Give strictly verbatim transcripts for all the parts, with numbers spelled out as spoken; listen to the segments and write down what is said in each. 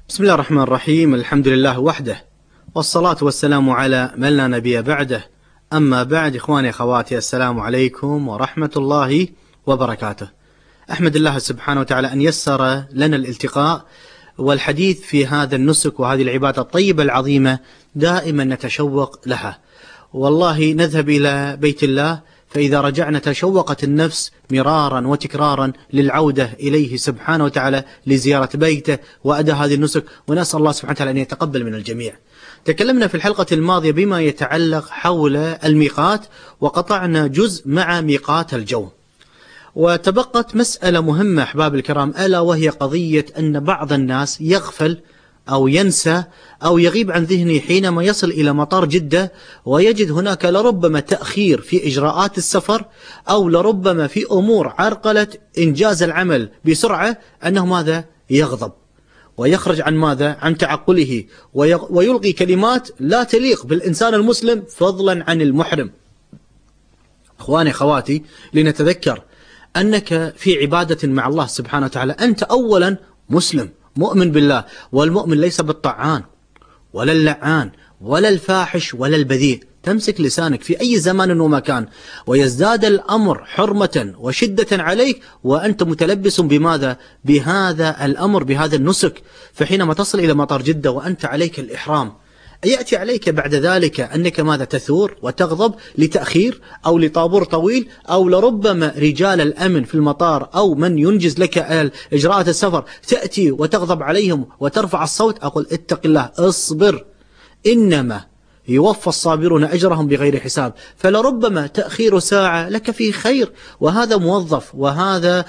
بسم الله الرحمن الرحيم. الحمد لله وحده، والصلاة والسلام على من لا نبي بعده. أما بعد، إخواني أخواتي، السلام عليكم ورحمة الله وبركاته. أحمد الله سبحانه وتعالى أن يسر لنا الالتقاء والحديث في هذا النسك وهذه العبادة الطيبة العظيمة، دائما نتشوق لها. والله نذهب إلى بيت الله، فإذا رجعنا تشوقت النفس مرارا وتكرارا للعودة إليه سبحانه وتعالى لزيارة بيته وأداء هذه النسك، ونسأل الله سبحانه وتعالى أن يتقبل من الجميع. تكلمنا في الحلقة الماضية بما يتعلق حول الميقات، وقطعنا جزء مع ميقات الجو، وتبقت مسألة مهمة أحباب الكرام، ألا وهي قضية أن بعض الناس يغفل أو ينسى أو يغيب عن ذهنه حينما يصل إلى مطار جدة ويجد هناك لربما تأخير في إجراءات السفر، أو لربما في أمور عرقلت إنجاز العمل بسرعة، أنه ماذا؟ يغضب ويخرج عن ماذا؟ عن تعقله، ويلقي كلمات لا تليق بالإنسان المسلم فضلا عن المحرم. أخواني أخواتي، لنتذكر أنك في عبادة مع الله سبحانه وتعالى. أنت أولا مسلم مؤمن بالله، والمؤمن ليس بالطعان ولا اللعان ولا الفاحش ولا البذيء. تمسك لسانك في أي زمان ومكان، ويزداد الأمر حرمة وشدة عليك وأنت متلبس بماذا؟ بهذا الأمر، بهذا النسك. فحينما تصل إلى مطار جدة وأنت عليك الإحرام، يأتي عليك بعد ذلك أنك ماذا؟ تثور وتغضب لتأخير أو لطابور طويل، أو لربما رجال الأمن في المطار أو من ينجز لك إجراءات السفر تأتي وتغضب عليهم وترفع الصوت. أقول اتق الله، اصبر، إنما يوفى الصابرون أجرهم بغير حساب. فلربما تأخير ساعة لك فيه خير، وهذا موظف، وهذا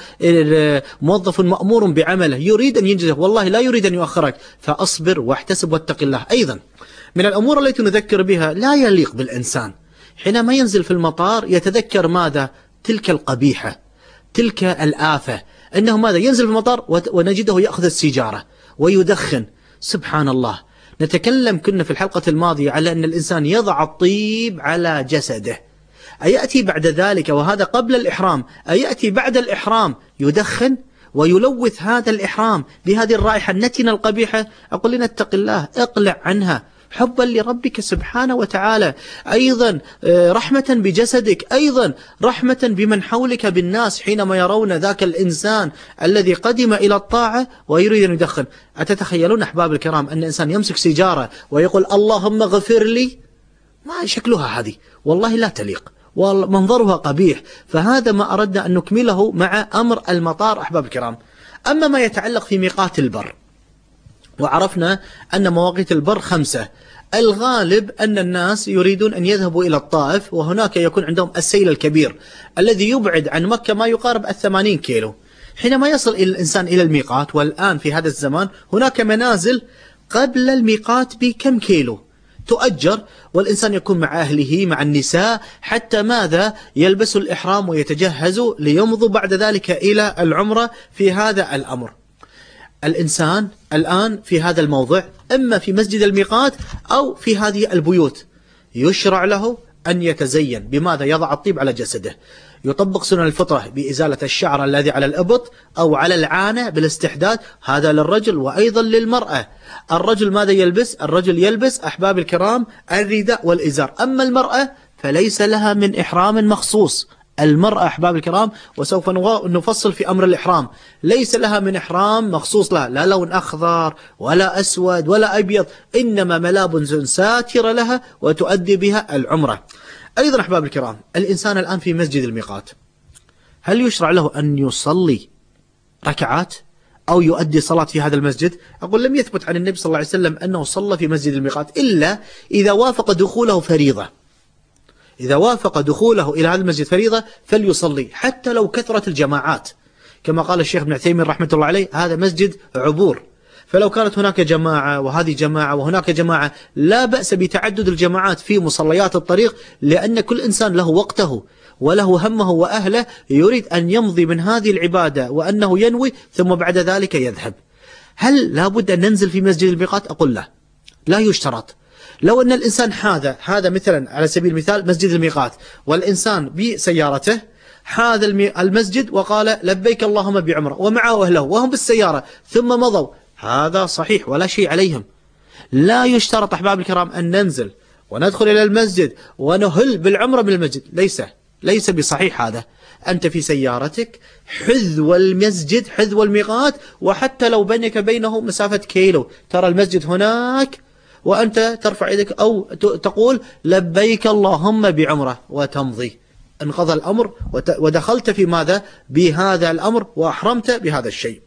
موظف مأمور بعمله يريد أن ينجزه، والله لا يريد أن يؤخرك، فأصبر واحتسب واتق الله. أيضا من الأمور التي نذكر بها، لا يليق بالإنسان حينما ينزل في المطار يتذكر ماذا؟ تلك القبيحة، تلك الآفة، أنه ماذا؟ ينزل في المطار ونجده يأخذ السيجارة ويدخن. سبحان الله. نتكلم كنا في الحلقة الماضية على أن الإنسان يضع الطيب على جسده، أيأتي بعد ذلك، وهذا قبل الإحرام، أيأتي بعد الإحرام يدخن ويلوث هذا الإحرام بهذه الرائحة النتنة القبيحة. أقول لنا اتق الله، اقلع عنها حبا لربك سبحانه وتعالى، أيضا رحمة بجسدك، أيضا رحمة بمن حولك بالناس حينما يرون ذاك الإنسان الذي قدم إلى الطاعة ويريد أن يدخن. أتتخيلون أحباب الكرام أن إنسان يمسك سيجارة ويقول اللهم اغفر لي؟ ما شكلها هذه؟ والله لا تليق، ومنظرها قبيح. فهذا ما أردنا أن نكمله مع أمر المطار أحباب الكرام. أما ما يتعلق في ميقات البر، وعرفنا أن مواقيت البر خمسة. الغالب أن الناس يريدون أن يذهبوا إلى الطائف، وهناك يكون عندهم السيل الكبير الذي يبعد عن مكة ما يقارب الثمانين كيلو. حينما يصل الإنسان إلى الميقات، والآن في هذا الزمان هناك منازل قبل الميقات بكم كيلو تؤجر، والإنسان يكون مع أهله مع النساء، حتى ماذا؟ يلبسوا الإحرام ويتجهزوا ليمضوا بعد ذلك إلى العمرة. في هذا الأمر الإنسان الآن في هذا الموضع، إما في مسجد الميقات أو في هذه البيوت، يشرع له أن يتزين بماذا؟ يضع الطيب على جسده، يطبق سنن الفطرة بإزالة الشعر الذي على الإبط أو على العانة بالاستحداد، هذا للرجل وأيضا للمرأة. الرجل ماذا يلبس؟ الرجل يلبس أحباب الكرام الرداء والإزار. أما المرأة فليس لها من إحرام مخصوص. المرأة أحباب الكرام، وسوف نفصل في أمر الإحرام، ليس لها من إحرام مخصوص لها، لا لون أخضر ولا أسود ولا أبيض، إنما ملابس ساترة لها وتؤدي بها العمرة. أيضا أحباب الكرام، الإنسان الآن في مسجد الميقات، هل يشرع له أن يصلي ركعات أو يؤدي صلاة في هذا المسجد؟ أقول لم يثبت عن النبي صلى الله عليه وسلم أنه صلى في مسجد الميقات، إلا إذا وافق دخوله فريضة. إذا وافق دخوله إلى هذا المسجد فريضة فليصلي، حتى لو كثرت الجماعات، كما قال الشيخ ابن عثيمين رحمة الله عليه، هذا مسجد عبور، فلو كانت هناك جماعة وهذه جماعة وهناك جماعة لا بأس بتعدد الجماعات في مصليات الطريق، لأن كل إنسان له وقته وله همه وأهله، يريد أن يمضي من هذه العبادة وأنه ينوي ثم بعد ذلك يذهب. هل لابد أن ننزل في مسجد الميقات؟ أقول لا، لا يشترط. لو أن الإنسان هذا هذا مثلا على سبيل المثال مسجد الميقات، والإنسان بسيارته هذا المسجد وقال لبيك اللهم بعمرة ومعه أهله وهم بالسيارة ثم مضوا، هذا صحيح ولا شيء عليهم. لا يشترط أحباب الكرام أن ننزل وندخل إلى المسجد ونهل بالعمرة من المسجد، ليس ليس بصحيح هذا. أنت في سيارتك حذو المسجد حذو الميقات، وحتى لو بينك بينه مسافة كيلو، ترى المسجد هناك وأنت ترفع يدك أو تقول لبيك اللهم بعمرة وتمضي، انقضى الأمر ودخلت في ماذا؟ بهذا الأمر وأحرمت بهذا الشيء.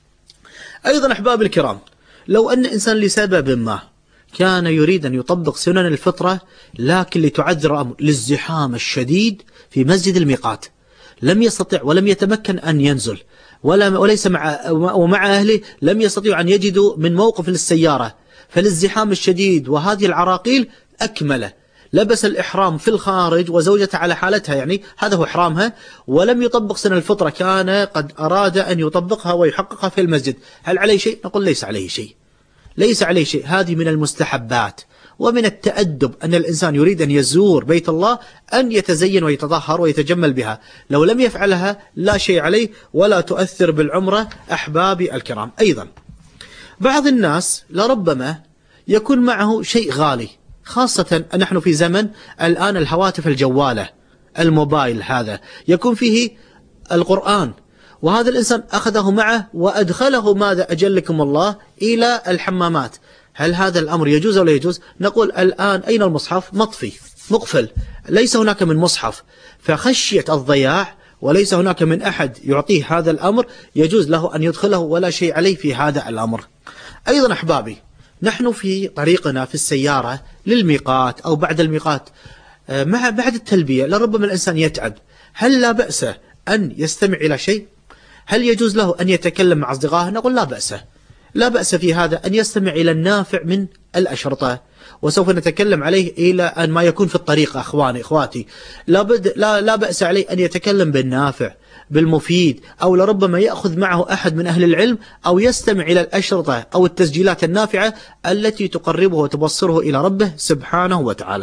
أيضا أحباب الكرام، لو أن إنسان لسبب ما كان يريد أن يطبق سنن الفطرة، لكن لتعذر الأمر للزحام الشديد في مسجد الميقات، لم يستطع ولم يتمكن أن ينزل، ولا وليس مع ومع أهله لم يستطيعوا أن يجدوا من موقف للسيارة، فللزحام الشديد وهذه العراقيل أكمل، لبس الإحرام في الخارج وزوجته على حالتها، يعني هذا هو إحرامها، ولم يطبق سنة الفطرة، كان قد أراد أن يطبقها ويحققها في المسجد، هل عليه شيء؟ نقول ليس عليه شيء، ليس عليه شيء. هذه من المستحبات ومن التأدب أن الإنسان يريد أن يزور بيت الله أن يتزين ويتطهر ويتجمل بها، لو لم يفعلها لا شيء عليه ولا تؤثر بالعمرة أحبابي الكرام. أيضا بعض الناس لربما يكون معه شيء غالي، خاصة نحن في زمن الآن الهواتف الجوالة الموبايل، هذا يكون فيه القرآن، وهذا الإنسان أخذه معه وأدخله ماذا أجلكم الله إلى الحمامات، هل هذا الأمر يجوز أو لا يجوز؟ نقول الآن أين المصحف؟ مطفي مقفل، ليس هناك من مصحف، فخشية الضياع وليس هناك من أحد يعطيه هذا الأمر، يجوز له أن يدخله ولا شيء عليه في هذا الأمر. أيضا أحبابي، نحن في طريقنا في السيارة للميقات أو بعد الميقات مع بعد التلبية لربما الإنسان يتعب، هل لا بأس أن يستمع إلى شيء؟ هل يجوز له أن يتكلم مع أصدقائه؟ نقول لا بأس، لا بأس في هذا أن يستمع إلى النافع من الأشرطة، وسوف نتكلم عليه إلى أن ما يكون في الطريق. أخواني إخواتي، لا, بد لا, لا بأس عليه أن يتكلم بالنافع بالمفيد، أو لربما يأخذ معه أحد من أهل العلم، أو يستمع إلى الأشرطة أو التسجيلات النافعة التي تقربه وتبصره إلى ربه سبحانه وتعالى.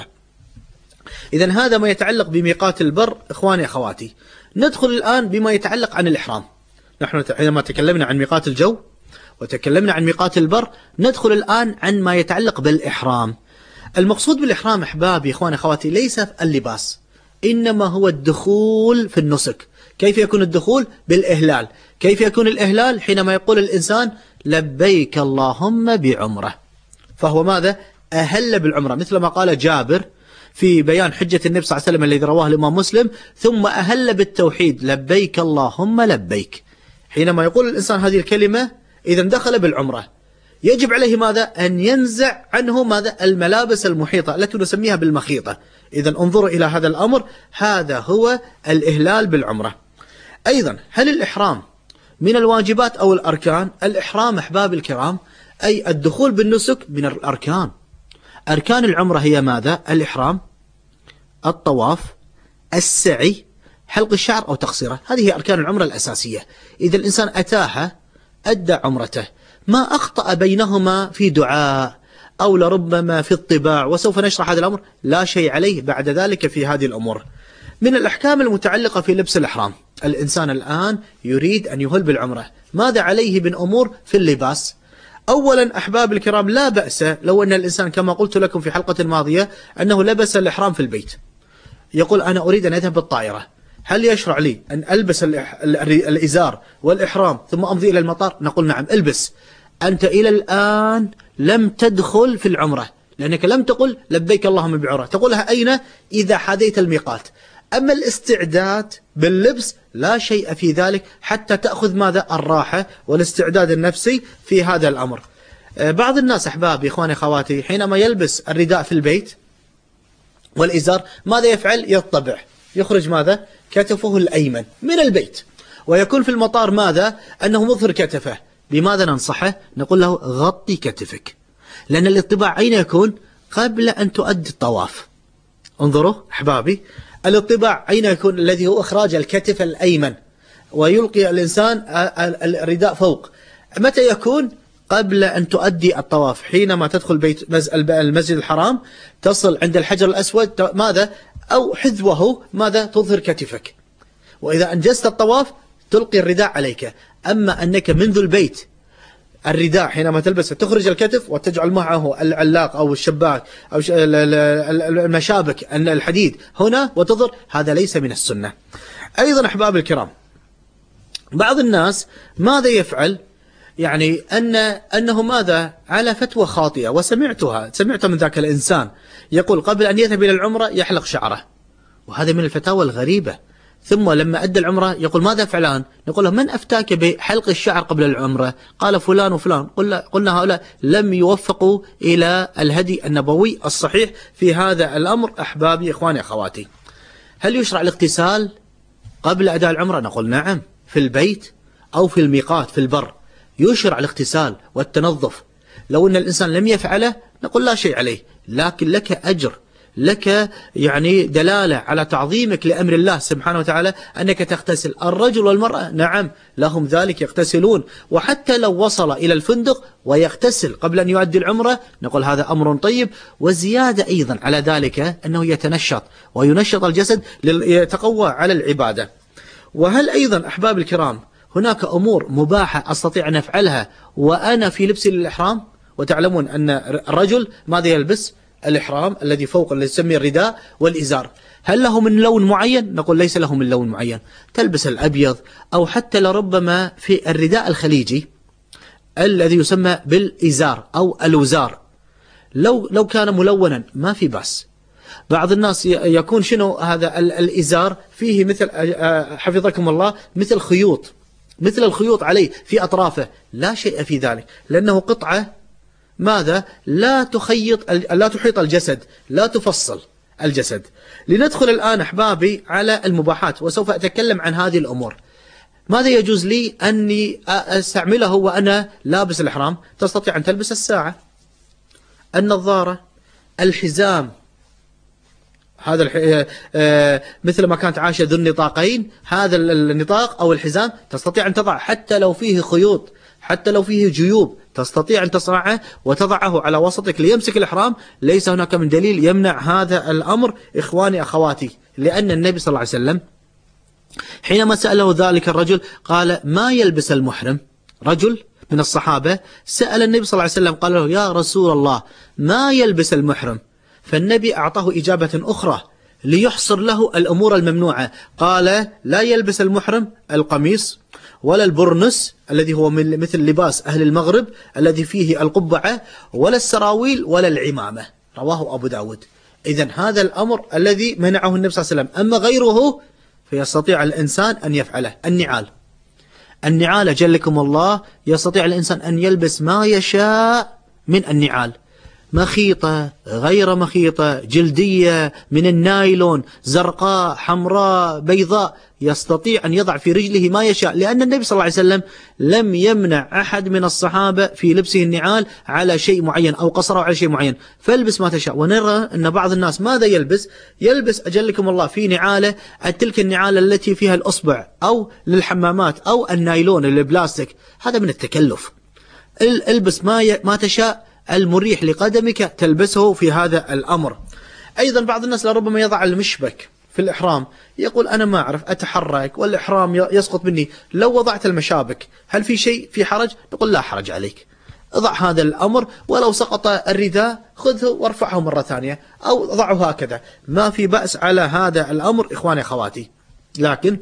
إذن هذا ما يتعلق بميقات البر. إخواني أخواتي، ندخل الآن بما يتعلق عن الإحرام. نحن حينما تكلمنا عن ميقات الجو وتكلمنا عن ميقات البر، ندخل الآن عن ما يتعلق بالإحرام. المقصود بالإحرام أحبابي إخواني أخواتي ليس اللباس، إنما هو الدخول في النسك. كيف يكون الدخول؟ بالإهلال. كيف يكون الإهلال؟ حينما يقول الإنسان لبيك اللهم بعمرة، فهو ماذا؟ أهل بالعمرة، مثل ما قال جابر في بيان حجة النبي صلى الله عليه وسلم الذي رواه الإمام مسلم، ثم أهل بالتوحيد لبيك اللهم لبيك. حينما يقول الإنسان هذه الكلمة إذا دخل بالعمرة، يجب عليه ماذا؟ أن ينزع عنه ماذا؟ الملابس المحيطة التي نسميها بالمخيطة. إذا انظروا إلى هذا الأمر، هذا هو الإهلال بالعمرة. أيضا هل الإحرام من الواجبات أو الأركان؟ الإحرام أحباب الكرام أي الدخول بالنسك من الأركان. أركان العمرة هي ماذا؟ الإحرام، الطواف، السعي، حلق الشعر أو تقصيره، هذه هي أركان العمرة الأساسية. إذا الإنسان أتاها أدى عمرته، ما أخطأ بينهما في دعاء أو لربما في الطباع، وسوف نشرح هذا الأمر، لا شيء عليه بعد ذلك في هذه الأمور. من الأحكام المتعلقة في لبس الإحرام، الإنسان الآن يريد أن يهل بالعمرة، ماذا عليه من أمور في اللباس؟ أولا أحباب الكرام، لا بأس لو أن الإنسان كما قلت لكم في حلقة الماضية أنه لبس الإحرام في البيت، يقول أنا أريد أن أذهب بالطائرة، هل يشرع لي أن ألبس الإزار والإحرام ثم أمضي إلى المطار؟ نقول نعم، البس. أنت إلى الآن لم تدخل في العمرة، لأنك لم تقل لبيك اللهم بعمرة، تقولها أين؟ إذا حديت الميقات. أما الاستعداد باللبس لا شيء في ذلك، حتى تأخذ ماذا؟ الراحة والاستعداد النفسي في هذا الأمر. بعض الناس أحبابي إخواني أخواتي حينما يلبس الرداء في البيت والإزار ماذا يفعل؟ يطبع، يخرج ماذا؟ كتفه الأيمن من البيت، ويكون في المطار ماذا؟ أنه مظهر كتفه. بماذا ننصحه؟ نقول له غطي كتفك، لأن الاطباع أين يكون؟ قبل أن تؤدي الطواف. انظروا أحبابي، الاطباع أين يكون؟ الذي هو إخراج الكتف الأيمن، ويلقي الإنسان الرداء فوق. متى يكون؟ قبل أن تؤدي الطواف، حينما تدخل بيت المسجد الحرام تصل عند الحجر الأسود ماذا؟ أو حذوه ماذا؟ تظهر كتفك، وإذا أنجزت الطواف تلقي الرداء عليك. أما أنك منذ البيت الرداء حينما تلبسه تخرج الكتف وتجعل معه العلاق أو الشباك أو المشابك الحديد هنا وتضر، هذا ليس من السنة. أيضا أحباب الكرام، بعض الناس ماذا يفعل؟ يعني أن أنه ماذا على فتوى خاطئة، وسمعتها سمعت من ذاك الإنسان يقول قبل أن يذهب إلى العمرة يحلق شعره، وهذا من الفتاوى الغريبة. ثم لما أدى العمرة يقول ماذا فعلان؟ نقول له من أفتاك بحلق الشعر قبل العمرة؟ قال فلان وفلان. قلنا هؤلاء لم يوفقوا إلى الهدي النبوي الصحيح في هذا الأمر. أحبابي إخواني أخواتي، هل يشرع الاغتسال قبل أداء العمرة؟ نقول نعم، في البيت أو في الميقات في البر يشرع الاغتسال والتنظف. لو أن الإنسان لم يفعله نقول لا شيء عليه، لكن لك أجر، لك يعني دلالة على تعظيمك لأمر الله سبحانه وتعالى أنك تغتسل. الرجل والمرأة نعم لهم ذلك، يغتسلون، وحتى لو وصل إلى الفندق ويغتسل قبل أن يؤدي العمرة نقول هذا أمر طيب. وزيادة أيضا على ذلك أنه يتنشط وينشط الجسد ليتقوى على العبادة. وهل أيضا أحباب الكرام هناك أمور مباحة أستطيع أن أفعلها وأنا في لبسي للإحرام؟ وتعلمون أن الرجل ماذا يلبس؟ الإحرام الذي فوق الذي يسميه الرداء والإزار. هل له من لون معين؟ نقول ليس له من لون معين، تلبس الأبيض، أو حتى لربما في الرداء الخليجي الذي يسمى بالإزار أو الوزار، لو لو كان ملونا ما في بأس. بعض الناس يكون شنو هذا الإزار فيه مثل حفظكم الله مثل خيوط، مثل الخيوط عليه في أطرافه، لا شيء في ذلك، لأنه قطعة ماذا لا تخيط لا تحيط الجسد، لا تفصل الجسد. لندخل الآن أحبابي على المباحات، وسوف أتكلم عن هذه الأمور. ماذا يجوز لي أني أستعمله وأنا لابس الإحرام؟ تستطيع أن تلبس الساعة، النظارة، الحزام، هذا الح... آه... مثل ما كانت عائشة ذو النطاقين، هذا النطاق أو الحزام تستطيع أن تضع حتى لو فيه خيوط، حتى لو فيه جيوب تستطيع أن تصنعه وتضعه على وسطك ليمسك الإحرام. ليس هناك من دليل يمنع هذا الأمر إخواني أخواتي، لأن النبي صلى الله عليه وسلم حينما سأله ذلك الرجل قال ما يلبس المحرم؟ رجل من الصحابة سأل النبي صلى الله عليه وسلم قال له يا رسول الله ما يلبس المحرم؟ فالنبي أعطاه إجابة أخرى ليحصر له الأمور الممنوعة، قال لا يلبس المحرم القميص ولا البرنس الذي هو من مثل لباس أهل المغرب الذي فيه القبعة، ولا السراويل ولا العمامة. رواه أبو داود. إذن هذا الأمر الذي منعه النبي صلى الله عليه وسلم. أما غيره فيستطيع الإنسان أن يفعله. النعال، النعال جلكم الله يستطيع الإنسان أن يلبس ما يشاء من النعال، مخيطة غير مخيطة، جلدية، من النايلون، زرقاء، حمراء، بيضاء، يستطيع أن يضع في رجله ما يشاء، لأن النبي صلى الله عليه وسلم لم يمنع أحد من الصحابة في لبسه النعال على شيء معين أو قصره على شيء معين، فالبس ما تشاء. ونرى أن بعض الناس ماذا يلبس؟ يلبس أجلكم الله في نعاله تلك النعالة التي فيها الأصبع أو للحمامات أو النايلون البلاستيك، هذا من التكلف. البس ما ما تشاء المريح لقدمك تلبسه في هذا الأمر. أيضا بعض الناس لربما يضع المشبك في الإحرام، يقول أنا ما أعرف أتحرك والإحرام يسقط مني، لو وضعت المشابك هل في شيء في حرج؟ نقول لا حرج عليك، اضع هذا الأمر، ولو سقط الرداء خذه وارفعه مرة ثانية أو ضعه هكذا، ما في بأس على هذا الأمر إخواني أخواتي. لكن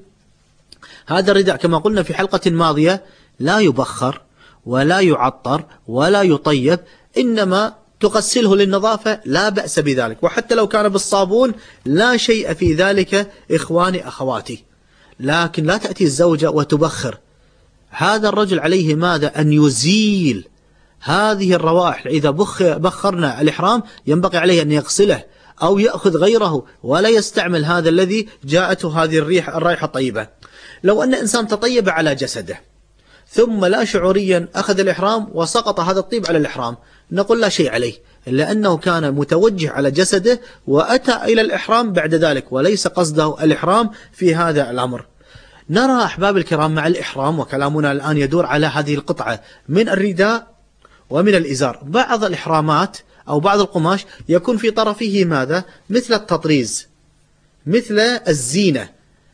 هذا الرداء كما قلنا في حلقة ماضية لا يبخر ولا يعطر ولا يطيب، إنما تغسله للنظافة لا بأس بذلك، وحتى لو كان بالصابون لا شيء في ذلك إخواني أخواتي. لكن لا تأتي الزوجة وتبخر. هذا الرجل عليه ماذا؟ أن يزيل هذه الروائح. إذا بخرنا الإحرام ينبغي عليه أن يغسله أو يأخذ غيره، ولا يستعمل هذا الذي جاءته هذه الريح الرائحة الطيبة. لو أن إنسان تطيب على جسده ثم لا شعوريا أخذ الإحرام وسقط هذا الطيب على الإحرام، نقول لا شيء عليه، لأنه كان متوجه على جسده وأتى إلى الإحرام بعد ذلك، وليس قصده الإحرام في هذا الأمر. نرى أحباب الكرام مع الإحرام، وكلامنا الآن يدور على هذه القطعة من الرداء ومن الإزار، بعض الإحرامات أو بعض القماش يكون في طرفه ماذا؟ مثل التطريز، مثل الزينة،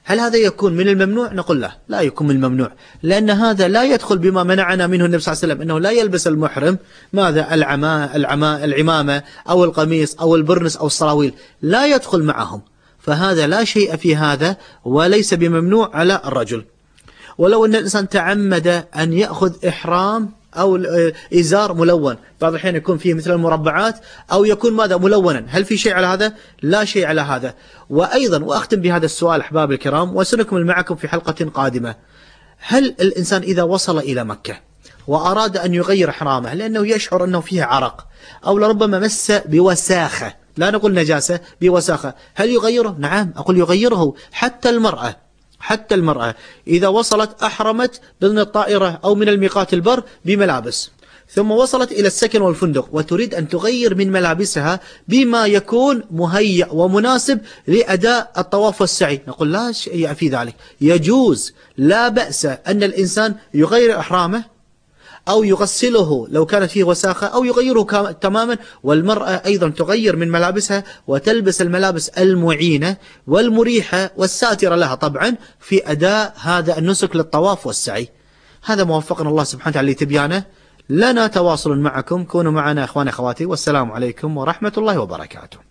هل هذا يكون من الممنوع؟ نقول لا، لا يكون من الممنوع، لأن هذا لا يدخل بما منعنا منه النبي صلى الله عليه وسلم، أنه لا يلبس المحرم ماذا؟ العماء العماء العمامة أو القميص أو البرنس أو السراويل، لا يدخل معهم، فهذا لا شيء في هذا وليس بممنوع على الرجل. ولو أن الإنسان تعمد أن يأخذ إحرام أو إزار ملون، بعض الأحيان يكون فيه مثل المربعات أو يكون ماذا؟ ملونا، هل في شيء على هذا؟ لا شيء على هذا. وأيضا وأختم بهذا السؤال أحباب الكرام وسنكمل معكم في حلقة قادمة، هل الإنسان إذا وصل إلى مكة وأراد أن يغير إحرامه لأنه يشعر أنه فيه عرق أو لربما مس بوساخة، لا نقول نجاسة، بوساخة، هل يغيره؟ نعم، أقول يغيره. حتى المرأة حتى المرأة إذا وصلت أحرمت ضمن الطائرة أو من الميقات البر بملابس، ثم وصلت إلى السكن والفندق وتريد أن تغير من ملابسها بما يكون مهيأ ومناسب لأداء الطواف والسعي، نقول لا شيء في ذلك، يجوز، لا بأس أن الإنسان يغير إحرامه أو يغسله لو كانت فيه وساخة أو يغيره تماما، والمرأة أيضا تغير من ملابسها وتلبس الملابس المعينة والمريحة والساترة لها طبعا في أداء هذا النسك للطواف والسعي. هذا موفقنا الله سبحانه وتعالى لتبيانه. لنا تواصل معكم، كونوا معنا إخواني أخواتي، والسلام عليكم ورحمة الله وبركاته.